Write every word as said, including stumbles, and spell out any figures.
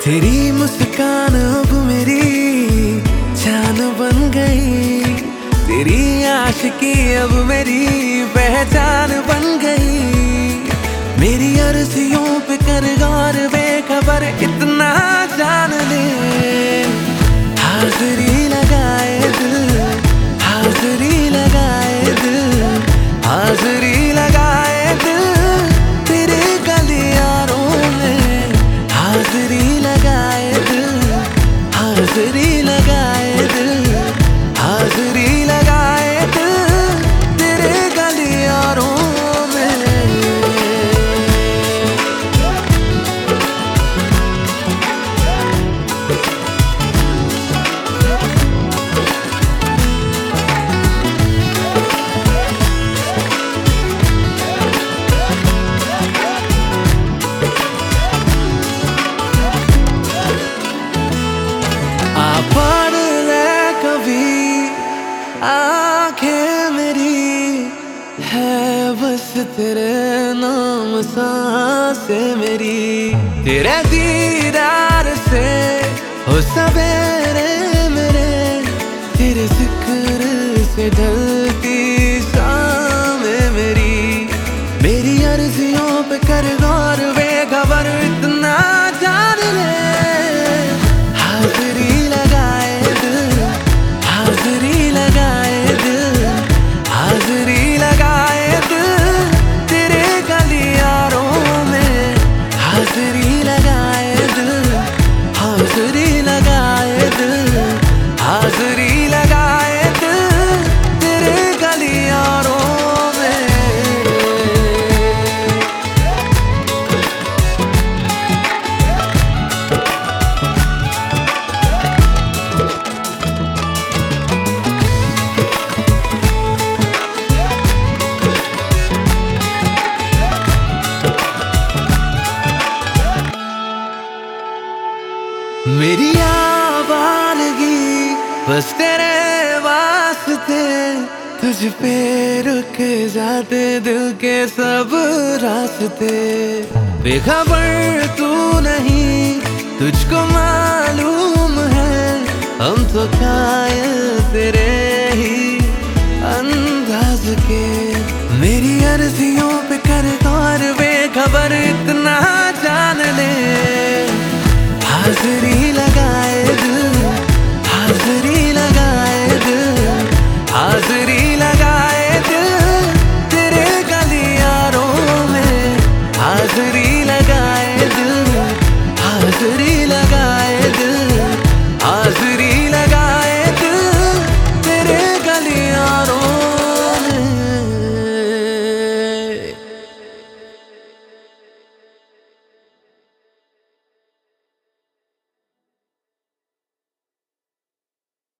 तेरी मुस्कान अब मेरी जान बन गई, तेरी आशिकी अब मेरी पहचान बन गई। मेरी अर्जियों पे कर गौर, बेखबर इतना जान ले। हाज़िरी लगाए दिल, हाज़िरी लगाए दिल, हाज़िरी लगाए दिल तेरे गलियारों में। हाज़िरी लगाए दिल, हाज़िरी लगाए दिल, हाज़िरी लगाए दिल तेरे गलियारों में। आ पढ़ ले कभी आंखें मेरी, है बस तेरे नाम सांसें मेरी। तेरे दीदार से हो सवेरे मेरे, तेरे जिक्र से ढलती शामें मेरी। मेरी अर्जियों पे कर गौर, बेखबर इतना जान ले। हाज़िरी लगाए दिल, हाज़िरी लगाए दिल, हाज़िरी लगाए दिल तेरे गलियारों में। हाज़िरी लगाए दिल, हाज़िरी लगाए दिल, हाज़िरी लगाए दिल तेरे गलियारों में। मेरी आवारगी बस तेरे वास्ते, तुझ पे रुक जाते दिल के सब रास्ते। बेखबर तू नहीं, तुझको मालूम है, हम तो कायल तेरे ही अंदाज के। मेरी अर्जियों पे कर गौर, बेखबर इतना